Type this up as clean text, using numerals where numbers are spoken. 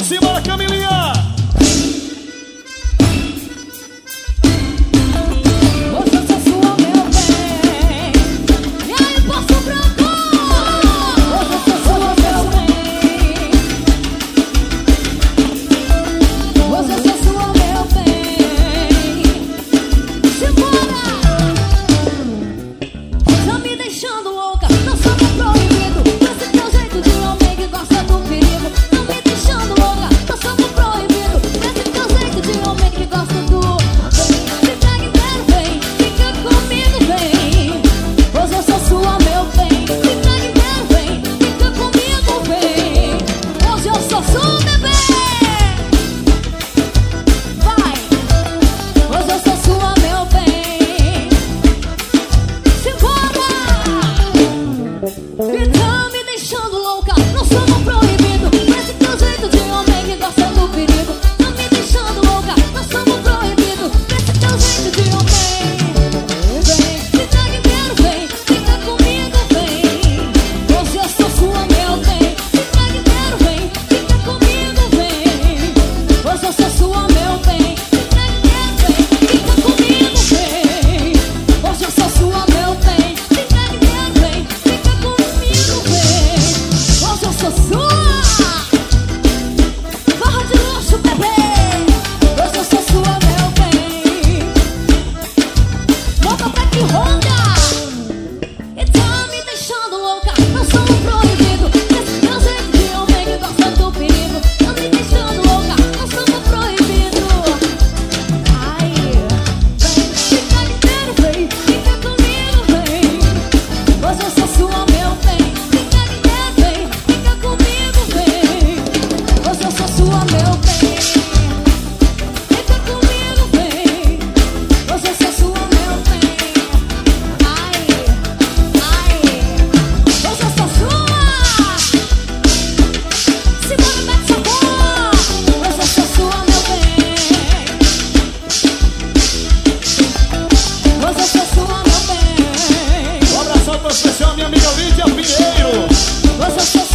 Simbora, Camilinha! Tá me deixando louca, não sou um proibido. Esse teu jeito de homem que gosta do perigo. Tá me deixando louca, não sou um proibido. Esse teu jeito de homem. Vem, se tá inteiro, vem, fica comigo, vem. Hoje eu sou sua, meu bem. Se tá inteiro, vem, fica comigo, vem. Hoje eu sou sua, meu bem. Se tá inteiro, vem, fica comigo, vem. Hoje eu sou sua, meu bem. Se tá inteiro, vem, fica comigo, vem. Hoje eu sou sua. Barra de luxo, bebê. Hoje eu sou sua, meu bem. Volta pra que ronda. E tá me deixando louca, não sou um proibido. Esse teu jeito de homem que gosta do perigo. Tá me deixando louca, não sou um proibido. Ai, vem, fica inteiro, vem, fica comigo, vem. Hoje eu sou sua, meu bem. Fica inteiro, vem, fica comigo, vem. Hoje eu sou sua, meu bem. Fica comigo, vem. Hoje eu sou sua, meu bem. Ai, ai, hoje eu sou sua. Segura, mete sabor. Hoje eu sou sua, meu bem. Hoje eu sou sua, meu bem. Um abração para o especial, minha amiga Lídia Pinheiro. Hoje eu sou